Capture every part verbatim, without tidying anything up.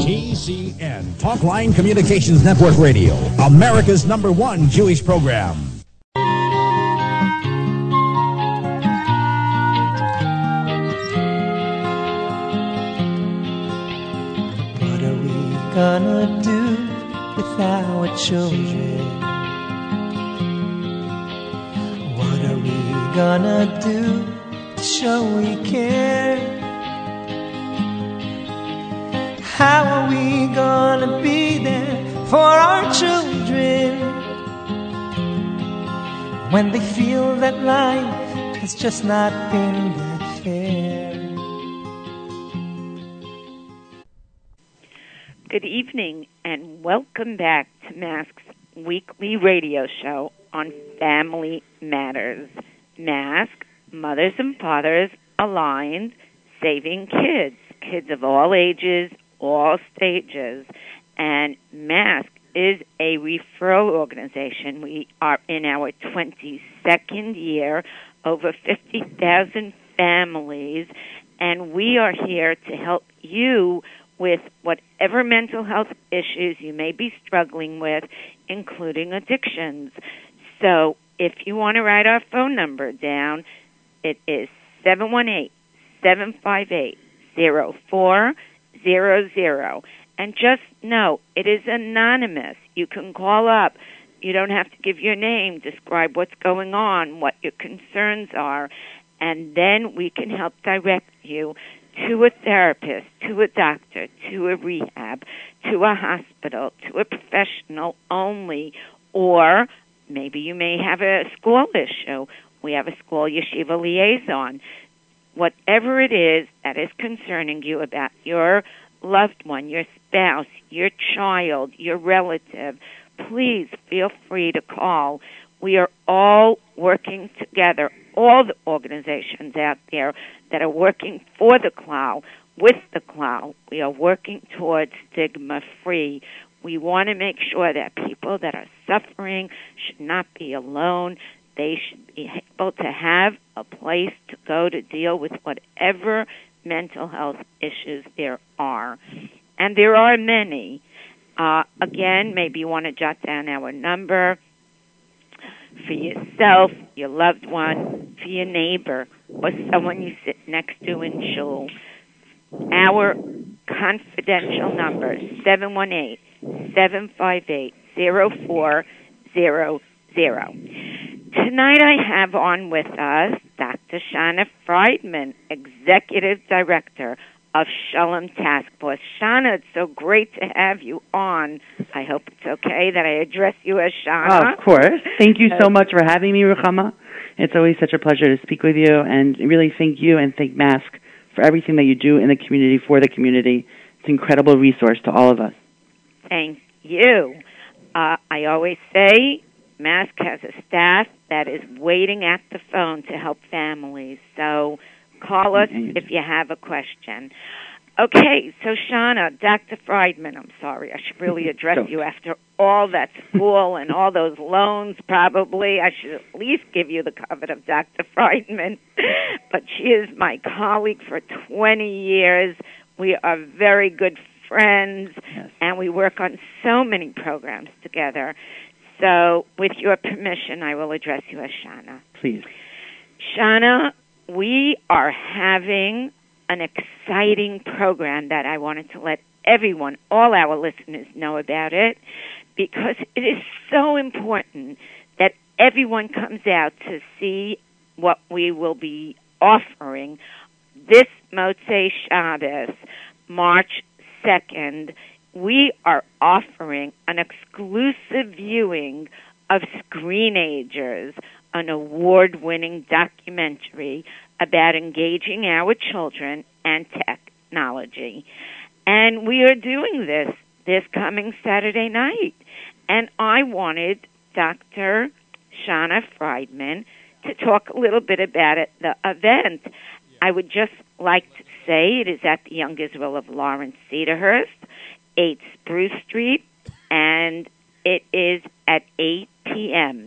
T C N, Talkline Communications Network Radio, America's number one Jewish program. What are we gonna do with our children? What are we gonna do to show we care? How are we gonna be there for our children when they feel that life has just not been that fair? Good evening and welcome back to Mask's weekly radio show on Family Matters. Mask, Mothers and Fathers Aligned, Saving Kids, kids of all ages, all stages, and Mask is a referral organization. We are in our twenty-second year, over fifty thousand families, and we are here to help you with whatever mental health issues you may be struggling with, including addictions. So if you want to write our phone number down, it is seven one eight, seven five eight, zero four zero zero. And just know, it is anonymous. You can call up. You don't have to give your name, describe what's going on, what your concerns are, and then we can help direct you to a therapist, to a doctor, to a rehab, to a hospital, to a professional only, or maybe you may have a school issue. We have a school yeshiva liaison. Whatever it is that is concerning you about your loved one, your spouse, your child, your relative, please feel free to call. We are all working together, all the organizations out there that are working for the C L A W, with the C L A W. We are working towards stigma-free. We want to make sure that people that are suffering should not be alone. They should be able to have a place to go to deal with whatever mental health issues there are. And there are many. Uh, again, maybe you want to jot down our number for yourself, your loved one, for your neighbor, or someone you sit next to in shul. Our confidential number, seven one eight, seven five eight, zero four zero zero. Tonight I have on with us Doctor Shana Friedman, Executive Director of Shalom Task Force. Shana, it's so great to have you on. I hope it's okay that I address you as Shana. Oh, of course. Thank you so much for having me, Ruchama. It's always such a pleasure to speak with you, and really thank you and thank Mask for everything that you do in the community, for the community. It's an incredible resource to all of us. Thank you. Uh, I always say Mask has a staff that is waiting at the phone to help families. So call us if you have a question. Okay, so Shana, Doctor Friedman, I'm sorry, I should really address you after all that school and all those loans probably. I should at least give you the covet of Doctor Friedman. But she is my colleague for twenty years. We are very good friends, yes, and we work on so many programs together. So, with your permission, I will address you as Shana. Please. Shana, we are having an exciting program that I wanted to let everyone, all our listeners, know about it, because it is so important that everyone comes out to see what we will be offering this Motzei Shabbos, March second. We are offering an exclusive viewing of Screenagers, an award-winning documentary about engaging our children and technology. And we are doing this this coming Saturday night. And I wanted Doctor Shana Friedman to talk a little bit about it, the event. I would just like to say it is at the Young Israel of Lawrence Cedarhurst, eight Spruce Street, and it is at eight p.m.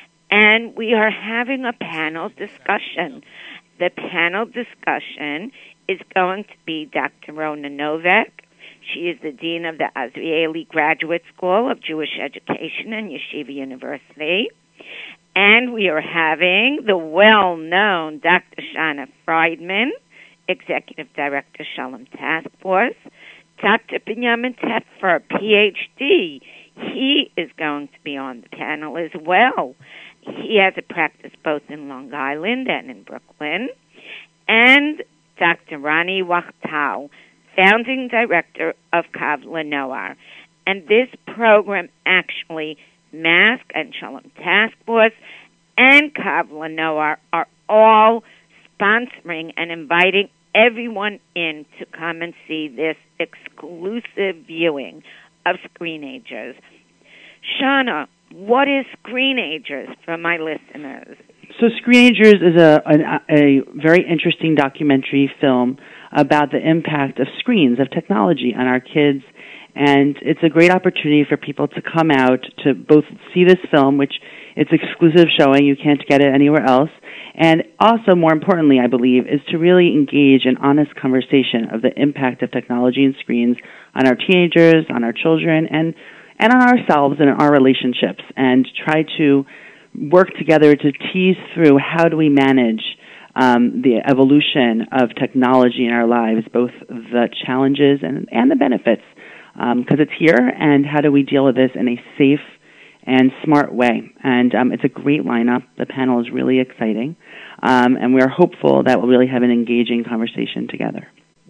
And we are having a panel discussion. The panel discussion is going to be Doctor Rona Novak, She is the Dean of the Azrieli Graduate School of Jewish Education and Yeshiva University. And we are having the well-known Doctor Shana Friedman, Executive Director, Shalom Task Force, Doctor Benjamin Teffer, P H D. He is going to be on the panel as well. He has a practice both in Long Island and in Brooklyn. And Doctor Rani Wachtal, Founding Director of Kav LaNoar. And this program actually, Mask and Shalom Task Force and Kav LaNoar are all sponsoring and inviting everyone in to come and see this exclusive viewing of Screenagers. Shana, what is Screenagers for my listeners? So Screenagers is a, a, a very interesting documentary film about the impact of screens, of technology on our kids. And it's a great opportunity for people to come out to both see this film, which it's exclusive showing, you can't get it anywhere else, and also, more importantly, I believe, is to really engage in honest conversation of the impact of technology and screens on our teenagers, on our children, and, and on ourselves and our relationships, and try to work together to tease through how do we manage um, the evolution of technology in our lives, both the challenges and, and the benefits, because um, it's here, and how do we deal with this in a safe and smart way. And um, it's a great lineup. The panel is really exciting, um, and we are hopeful that we'll really have an engaging conversation together.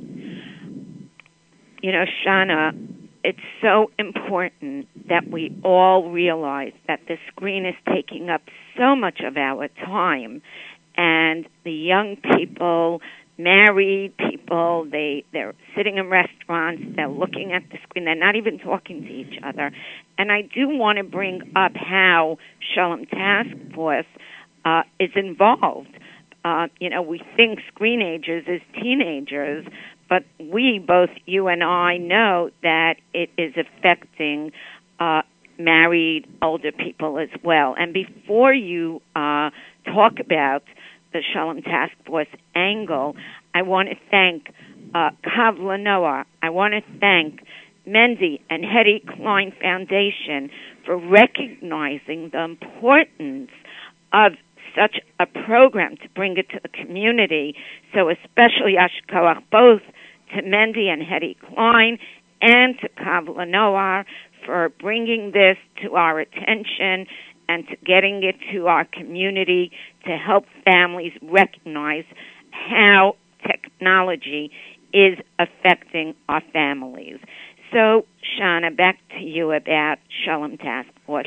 You know, Shana, it's so important that we all realize that the screen is taking up so much of our time, and the young people, married people, they, they're sitting in restaurants, they're looking at the screen, they're not even talking to each other. And I do want to bring up how Shalom Task Force uh, is involved. Uh, you know, we think Screenagers is teenagers, but we, both you and I, know that it is affecting uh, married older people as well. And before you uh, talk about the Shalom Task Force angle, I want to thank uh, Kav LaNoar. I want to thank Mendy and Hetty Klein Foundation for recognizing the importance of such a program to bring it to the community. So especially Yasher Koach both to Mendy and Hetty Klein and to Kav LaNoar for bringing this to our attention and to getting it to our community to help families recognize how technology is affecting our families. So, Shana, back to you about Shalom Task Force.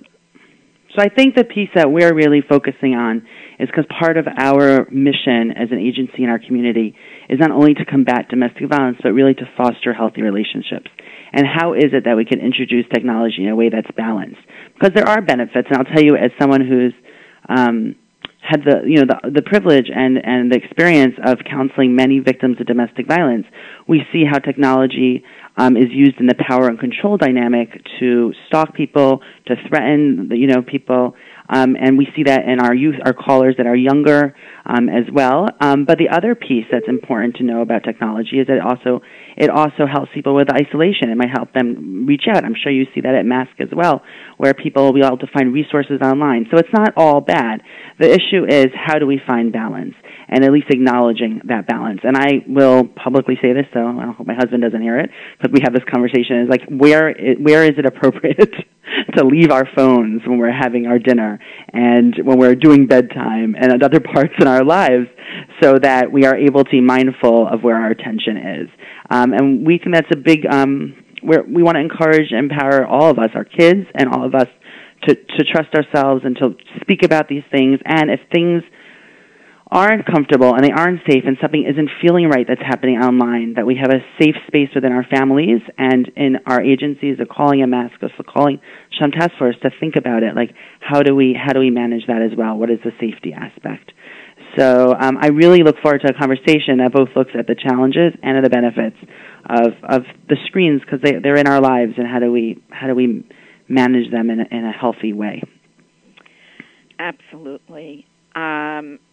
So I think the piece that we're really focusing on is because part of our mission as an agency in our community is not only to combat domestic violence, but really to foster healthy relationships. And how is it that we can introduce technology in a way that's balanced? Because there are benefits, and I'll tell you, as someone who's um, had the you know the, the privilege and, and the experience of counseling many victims of domestic violence, we see how technology um, is used in the power and control dynamic to stalk people, to threaten you know people, um, and we see that in our youth, our callers that are younger um, as well. Um, but the other piece that's important to know about technology is that it also it also helps people with isolation. It might help them reach out. I'm sure you see that at Mask as well, where people will be able to find resources online. So it's not all bad. The issue is how do we find balance, and at least acknowledging that balance. And I will publicly say this, so I hope my husband doesn't hear it, because we have this conversation. It's like, where is, where is it appropriate to leave our phones when we're having our dinner and when we're doing bedtime and at other parts in our lives, so that we are able to be mindful of where our attention is. Um, and we think that's a big, um, we're, we want to encourage and empower all of us, our kids and all of us, to, to trust ourselves and to speak about these things. And if things aren't comfortable and they aren't safe and something isn't feeling right that's happening online, that we have a safe space within our families and in our agencies, of calling a mask, of calling Shalom Task Force to think about it. Like, how do we how do we manage that as well? What is the safety aspect? So um, I really look forward to a conversation that both looks at the challenges and at the benefits of of the screens, because they they're in our lives, and how do we how do we manage them in a, in a healthy way? Absolutely. Um,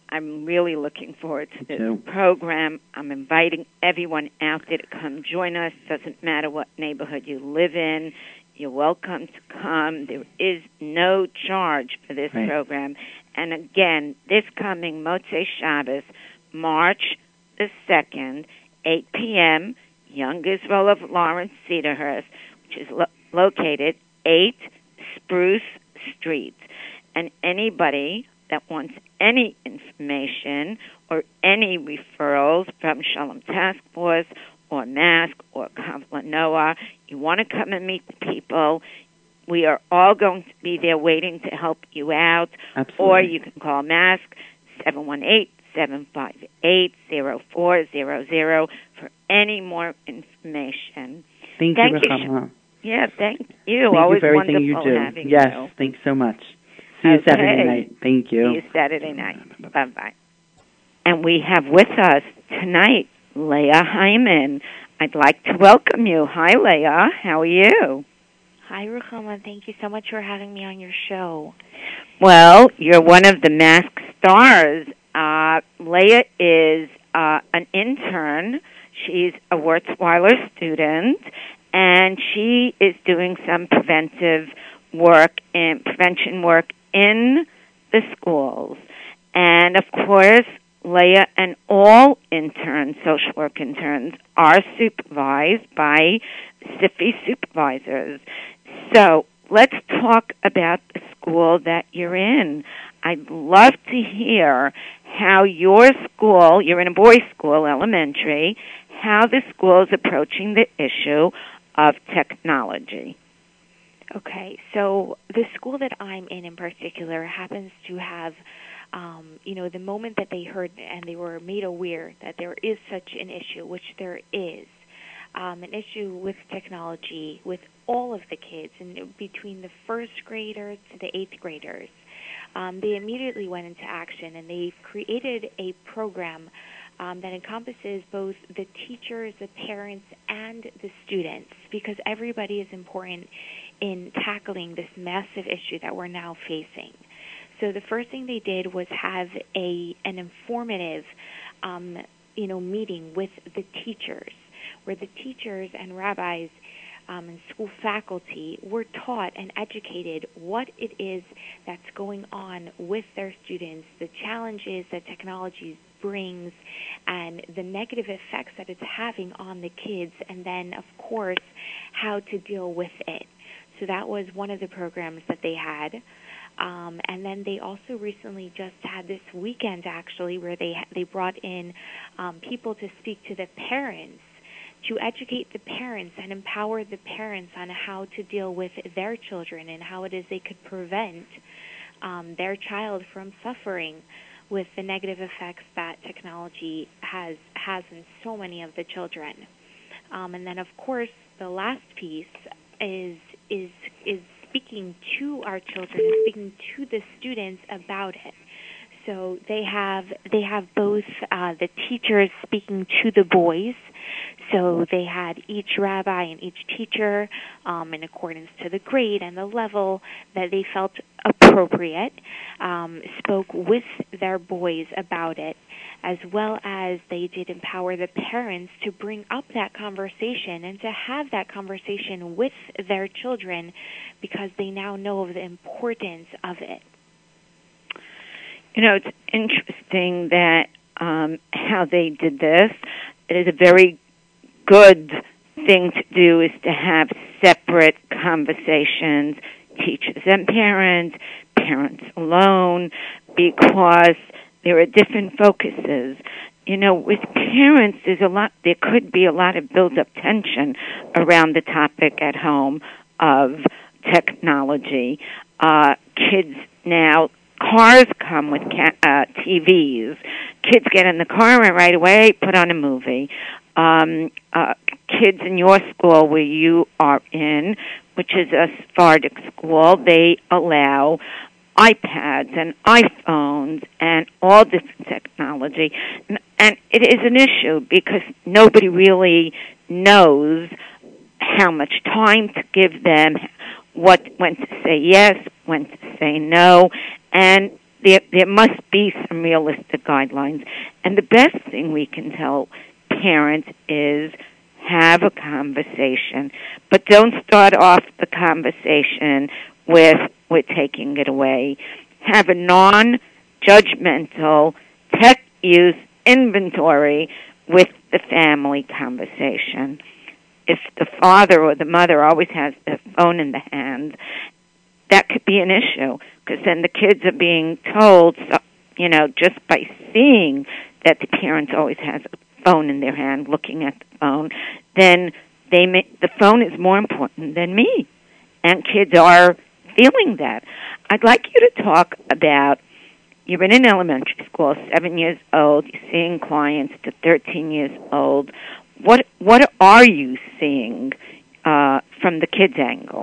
I'm really looking forward to this too. program. I'm inviting everyone out there to come join us. Doesn't matter what neighborhood you live in. You're welcome to come. There is no charge for this right. program. And again, this coming Motzei Shabbos, March the second, eight p.m., Young Israel of Lawrence Cedarhurst, which is lo- located eight Spruce Street. And anybody that wants any information or any referrals from Shalom Task Force or Mask or Kavla Noah, you want to come and meet the people, we are all going to be there waiting to help you out. Absolutely. Or you can call Mask seven one eight, seven five eight, zero four zero zero for any more information. Thank, thank you, Ruchama. Yeah, thank you. Thank Always you for everything wonderful you do. having yes, you. thanks so much. See you Okay. Saturday night. Thank you. See you Saturday night. Bye-bye. And we have with us tonight Leah Hyman. I'd like to welcome you. Hi, Leah. How are you? Hi, Ruchama. Thank you so much for having me on your show. Well, you're one of the Mask stars. Uh, Leah is uh, an intern. She's a Wurzweiler student, and she is doing some preventive work and prevention work in the schools. And, of course, Leah and all interns, social work interns, are supervised by S I F I supervisors. So let's talk about the school that you're in. I'd love to hear how your school, you're in a boys' school, elementary, how the school is approaching the issue of technology. Okay, so the school that I'm in in particular happens to have, um, you know, the moment that they heard and they were made aware that there is such an issue, which there is, um, an issue with technology with all of the kids, and between the first graders to the eighth graders, um, they immediately went into action, and they've created a program um, that encompasses both the teachers, the parents, and the students, because everybody is important in tackling this massive issue that we're now facing. So the first thing they did was have a an informative, um, you know, meeting with the teachers, where the teachers and rabbis um, and school faculty were taught and educated what it is that's going on with their students, the challenges that technology brings, and the negative effects that it's having on the kids, and then, of course, how to deal with it. So that was one of the programs that they had. Um, and then they also recently just had this weekend, actually, where they they brought in um, people to speak to the parents, to educate the parents and empower the parents on how to deal with their children and how it is they could prevent um, their child from suffering with the negative effects that technology has has in so many of the children. Um, and then, of course, the last piece is is is speaking to our children and speaking to the students about it. So they have they have both uh, the teachers speaking to the boys. So they had each rabbi and each teacher, um, in accordance to the grade and the level that they felt appropriate, um, spoke with their boys about it, as well as they did empower the parents to bring up that conversation and to have that conversation with their children, because they now know of the importance of it. You know, it's interesting that um, how they did this. It is a very good thing to do is to have separate conversations, teachers and parents, parents alone, because there are different focuses. You know, with parents, there's a lot. There could be a lot of built-up tension around the topic at home of technology. Uh, kids now, cars come with ca- uh, T Vs. Kids get in the car and right away put on a movie. Um, uh, kids in your school where you are in, which is a Sephardic school, they allow iPads and iPhones and all this technology. And it is an issue because nobody really knows how much time to give them, what when to say yes, when to say no. And there, there must be some realistic guidelines. And the best thing we can tell parents is have a conversation, but don't start off the conversation with, we're taking it away. Have a non-judgmental tech use inventory with the family conversation. If the father or the mother always has their phone in the hand, that could be an issue, because then the kids are being told, you know, just by seeing that the parent always has a phone in their hand, looking at the phone, then they may, the phone is more important than me. And kids are feeling that. I'd like you to talk about, you're in an elementary school, seven years old, you're seeing clients to thirteen years old. What what are you seeing uh, from the kids' angle?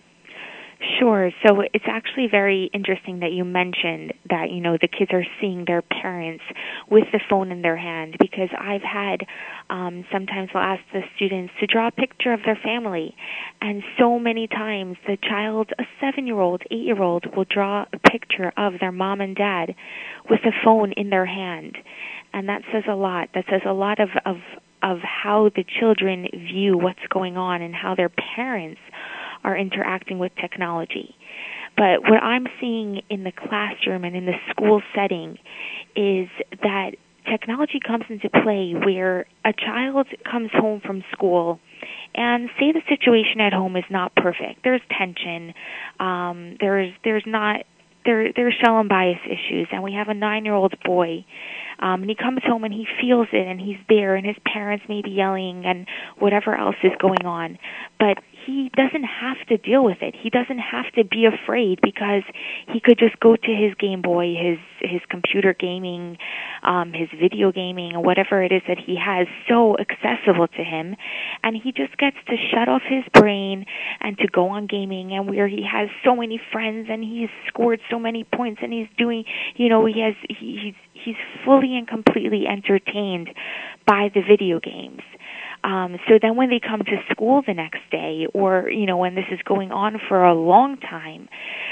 Sure. So it's actually very interesting that you mentioned that, you know, the kids are seeing their parents with the phone in their hand, because I've had um, sometimes I'll ask the students to draw a picture of their family, and so many times the child, a seven-year-old, eight-year-old, will draw a picture of their mom and dad with a phone in their hand, and that says a lot. That says a lot of, of, of how the children view what's going on and how their parents are interacting with technology. But what I'm seeing in the classroom and in the school setting is that technology comes into play where a child comes home from school and say the situation at home is not perfect. There's tension. Um, there's there's not there there's Shalom bias issues, and we have a nine-year-old boy. Um, and he comes home and he feels it, and he's there, and his parents may be yelling and whatever else is going on. But he doesn't have to deal with it. He doesn't have to be afraid, because he could just go to his Game Boy, his his computer gaming, um, his video gaming, or whatever it is that he has so accessible to him, and he just gets to shut off his brain and to go on gaming, and where he has so many friends and he's scored so many points and he's doing, you know, he has he, he's he's fully and completely entertained by the video games. Um, so then when they come to school the next day, or, you know, when this is going on for a long time,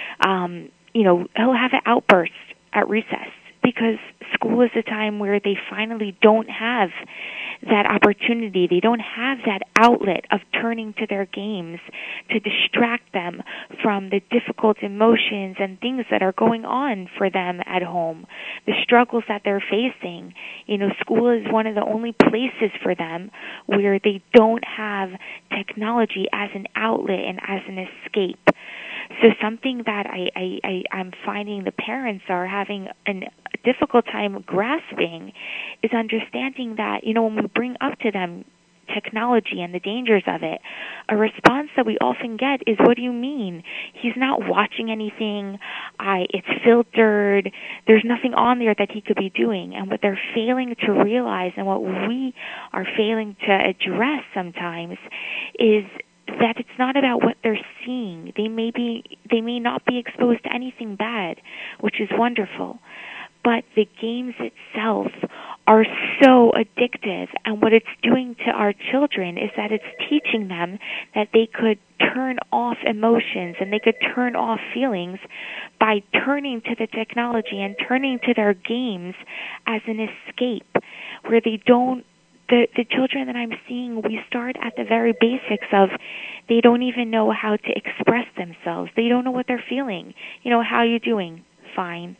um, you know, he'll have an outburst at recess, because school is a time where they finally don't have that opportunity. They don't have that outlet of turning to their games to distract them from the difficult emotions and things that are going on for them at home, the struggles that they're facing. You know, school is one of the only places for them where they don't have technology as an outlet and as an escape. So something that I, I, I, I'm finding the parents are having an, a difficult time grasping is understanding that, you know, when we bring up to them technology and the dangers of it, a response that we often get is, what do you mean? He's not watching anything. I, it's filtered. There's nothing on there that he could be doing. And what they're failing to realize, and what we are failing to address sometimes, is that it's not about what they're seeing. They may be, they may not be exposed to anything bad, which is wonderful. But the games itself are so addictive, and what it's doing to our children is that it's teaching them that they could turn off emotions and they could turn off feelings by turning to the technology and turning to their games as an escape, where they don't The, the children that I'm seeing, we start at the very basics of they don't even know how to express themselves. They don't know what they're feeling. You know, how are you doing? Fine.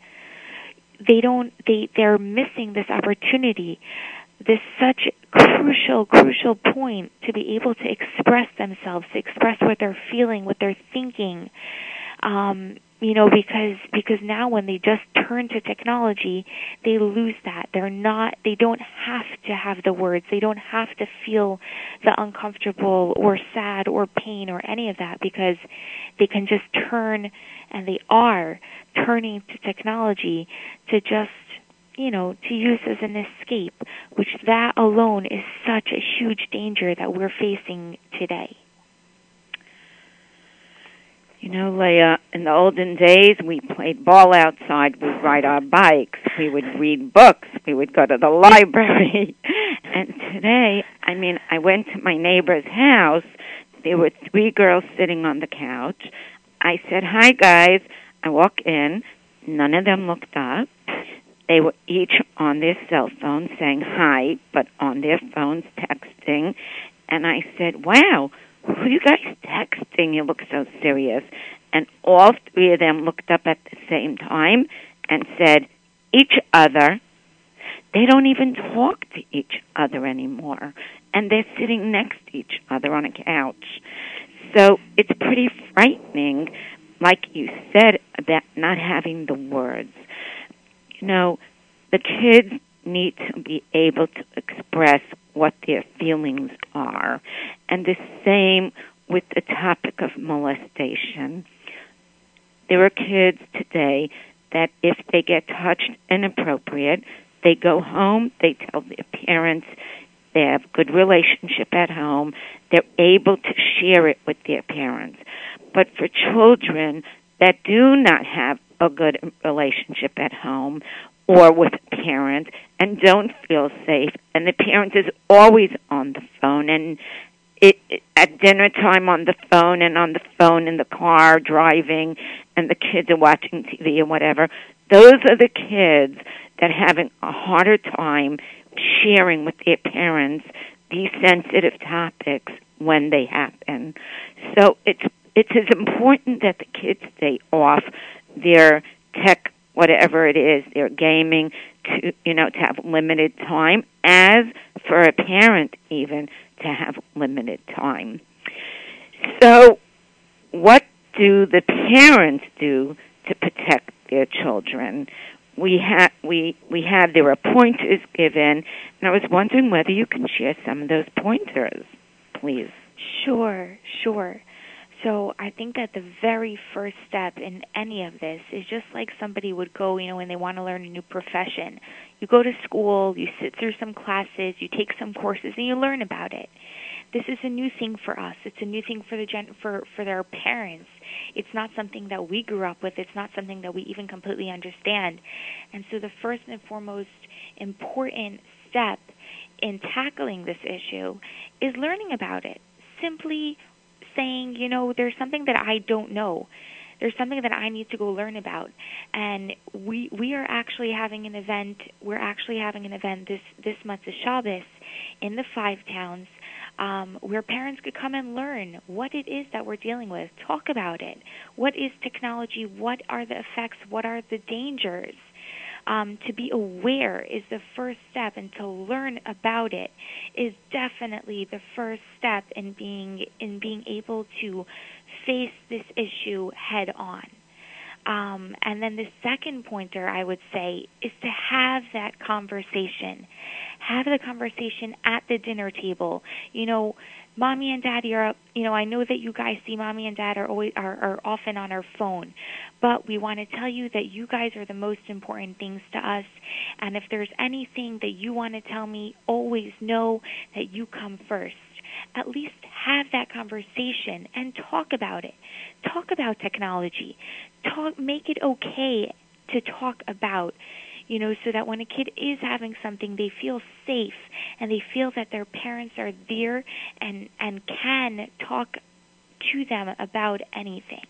They don't, they, they're missing this opportunity, this such crucial, crucial point to be able to express themselves, to express what they're feeling, what they're thinking. Um, you know, because because now when they just turn to technology, they lose that. They're not, they don't have to have the words. They don't have to feel the uncomfortable or sad or pain or any of that, because they can just turn, and they are turning to technology to just, you know, to use as an escape, which that alone is such a huge danger that we're facing today. You know, Leah, in the olden days, we played ball outside, we'd ride our bikes, we would read books, we would go to the library. And today, I mean, I went to my neighbor's house. There were three girls sitting on the couch. I said, "Hi, guys." I walk in. None of them looked up. They were each on their cell phones saying hi, but on their phones texting. And I said, wow, who are you guys texting? You look so serious. And all three of them looked up at the same time and said, each other. They don't even talk to each other anymore. And they're sitting next to each other on a couch. So it's pretty frightening, like you said, about not having the words. You know, the kids need to be able to express what their feelings are. And the same with the topic of molestation. There are kids today that if they get touched inappropriate, they go home, they tell their parents, they have good relationship at home, they're able to share it with their parents. But for children that do not have a good relationship at home or with a parent and don't feel safe, and the parent is always on the phone and it, it, at dinner time on the phone and on the phone in the car driving, and the kids are watching T V or whatever, those are the kids that are having a harder time sharing with their parents these sensitive topics when they happen. So it's it's as important that the kids stay off their tech, whatever it is, their gaming, to you know, to have limited time, as for a parent even to have limited time. So what do the parents do to protect their children? We have we we have there are pointers given, and I was wondering whether you can share some of those pointers, please. Sure, sure. So I think that the very first step in any of this is just like somebody would go, you know, when they want to learn a new profession. You go to school, you sit through some classes, you take some courses, and you learn about it. This is a new thing for us. It's a new thing for the gen- for for their parents. It's not something that we grew up with. It's not something that we even completely understand. And so the first and foremost important step in tackling this issue is learning about it. Simply saying, you know, there's something that I don't know. There's something that I need to go learn about. And we we are actually having an event. We're actually having an event this this month of Shabbos in the Five Towns, um, where parents could come and learn what it is that we're dealing with, talk about it. What is technology? What are the effects? What are the dangers? Um, to be aware is the first step, and to learn about it is definitely the first step in being in being able to face this issue head on. Um, and then the second pointer, I would say, is to have that conversation. Have the conversation at the dinner table. You know, mommy and daddy are, you know, I know that you guys see mommy and dad are always are, are often on our phone, but we want to tell you that you guys are the most important things to us. And if there's anything that you want to tell me, always know that you come first. At least have that conversation and talk about it. Talk about technology. Talk, make it okay to talk about, you know, so that when a kid is having something, they feel safe and they feel that their parents are there and, and can talk to them about anything.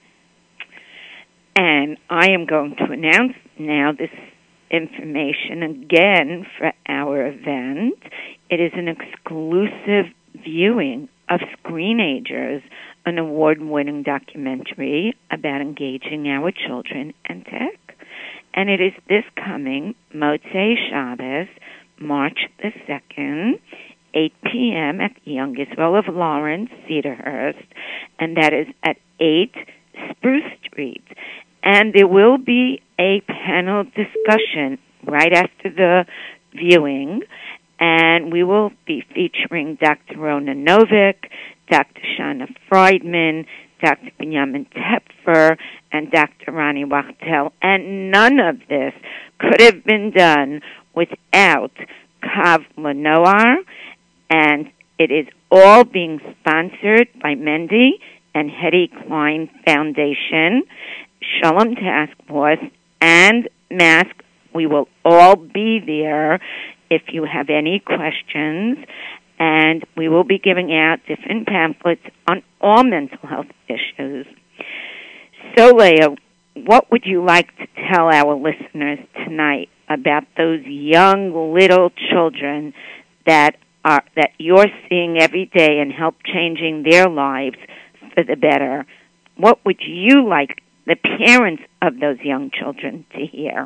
And I am going to announce now this information again for our event. It is an exclusive viewing of Screenagers, an award-winning documentary about engaging our children and tech. And it is this coming Motzei Shabbos, March the second, eight p.m. at the Young Israel of Lawrence, Cedarhurst, and that is at eight Spruce Street. And there will be a panel discussion right after the viewing, and we will be featuring Doctor Rona Novick, Doctor Shana Friedman, Doctor Benjamin Tepfer, and Doctor Ronnie Wachtel. And none of this could have been done without Kav Lenoir, and it is all being sponsored by Mendy and Hetty Klein Foundation, Shalom Task Force, and Mask. We will all be there if you have any questions, and we will be giving out different pamphlets on all mental health issues. So, Leah, what would you like to tell our listeners tonight about those young little children that are that you're seeing every day and help changing their lives for the better? What would you like the parents of those young children to hear?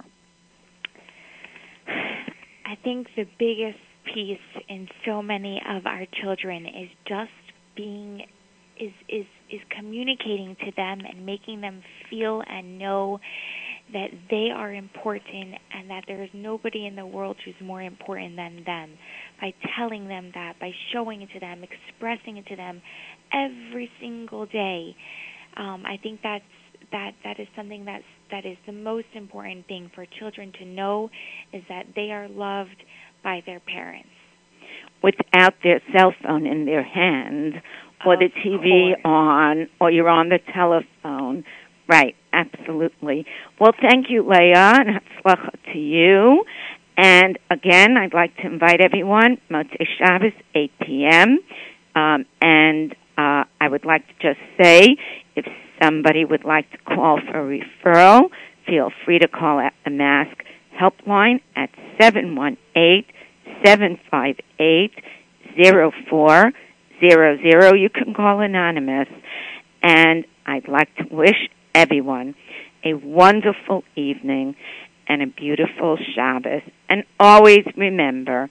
I think the biggest piece in so many of our children is just being is is is communicating to them and making them feel and know that they are important and that there is nobody in the world who's more important than them. By telling them that, by showing it to them, expressing it to them every single day, um, I think that's that that is something that's that is the most important thing for children to know, is that they are loved by their parents. Without their cell phone in their hand, or the T V on, or you're on the telephone. Right, absolutely. Well, thank you, Leah, and hatzlacha to you. And again, I'd like to invite everyone, Motzei Shabbos, eight p.m. Um, and uh, I would like to just say, if somebody would like to call for a referral, feel free to call at the Mask Helpline at seven one eight, seven five eight, zero four zero zero. You can call anonymous. And I'd like to wish everyone a wonderful evening and a beautiful Shabbos. And always remember,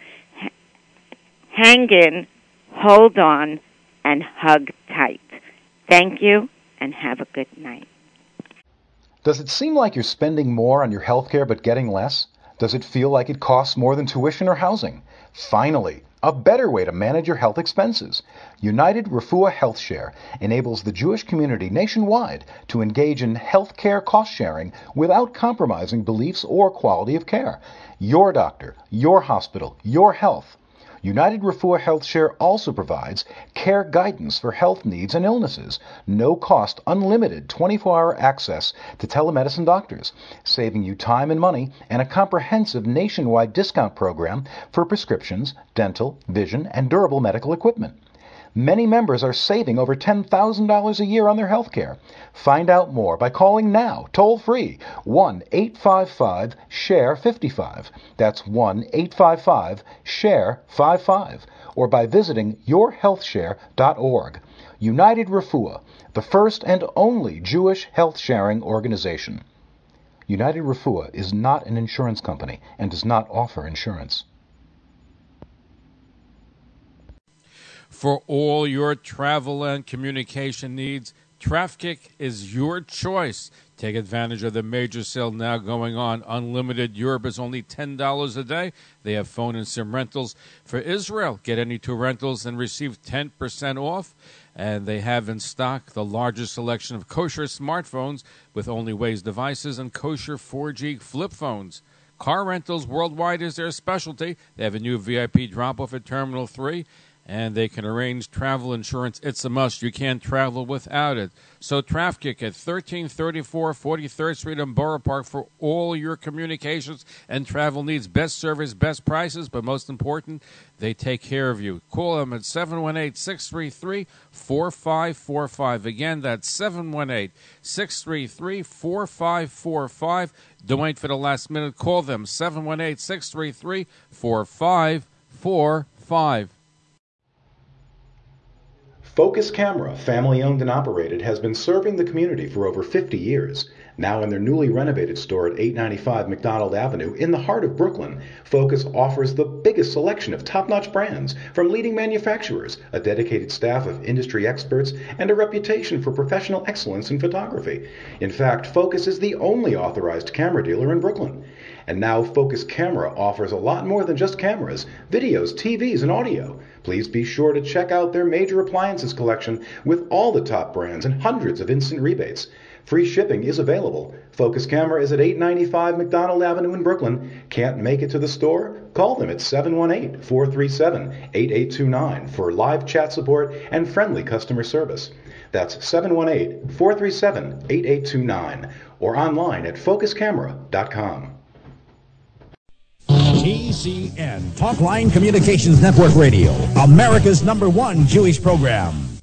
hang in, hold on, and hug tight. Thank you, and have a good night. Does it seem like you're spending more on your health care but getting less? Does it feel like it costs more than tuition or housing? Finally, a better way to manage your health expenses. United Refuah Health Share enables the Jewish community nationwide to engage in health care cost sharing without compromising beliefs or quality of care. Your doctor, your hospital, your health. United Refuah Health Share also provides care guidance for health needs and illnesses, no-cost, unlimited twenty-four hour access to telemedicine doctors, saving you time and money, and a comprehensive nationwide discount program for prescriptions, dental, vision, and durable medical equipment. Many members are saving over ten thousand dollars a year on their health care. Find out more by calling now, toll-free, one eight five five, S H A R E fifty-five. That's one eight five five, S H A R E fifty-five. Or by visiting your health share dot org. United Refuah, the first and only Jewish health-sharing organization. United Refuah is not an insurance company and does not offer insurance. For all your travel and communication needs, Traffic is your choice. Take advantage of the major sale now going on. Unlimited Europe is only ten dollars a day. They have phone and SIM rentals. For Israel, get any two rentals and receive ten percent off. And they have in stock the largest selection of kosher smartphones with only Waze devices and kosher four G flip phones. Car rentals worldwide is their specialty. They have a new V I P drop-off at Terminal three, and they can arrange travel insurance. It's a must. You can't travel without it. So Traffic at thirteen thirty-four forty-third Street in Borough Park for all your communications and travel needs. Best service, best prices, but most important, they take care of you. Call them at seven one eight, six three three, four five four five. Again, that's seven one eight, six three three, four five four five. Don't wait for the last minute. Call them, seven one eight, six three three, four five four five. Focus Camera, family-owned and operated, has been serving the community for over fifty years. Now in their newly renovated store at eight ninety-five McDonald Avenue in the heart of Brooklyn, Focus offers the biggest selection of top-notch brands from leading manufacturers, a dedicated staff of industry experts, and a reputation for professional excellence in photography. In fact, Focus is the only authorized camera dealer in Brooklyn. And now Focus Camera offers a lot more than just cameras, videos, T Vs, and audio. Please be sure to check out their major appliances collection with all the top brands and hundreds of instant rebates. Free shipping is available. Focus Camera is at eight ninety-five McDonald Avenue in Brooklyn. Can't make it to the store? Call them at seven one eight, four three seven, eight eight two nine for live chat support and friendly customer service. That's seven one eight, four three seven, eight eight two nine or online at focus camera dot com. T C N, Talkline Communications Network Radio, America's number one Jewish program.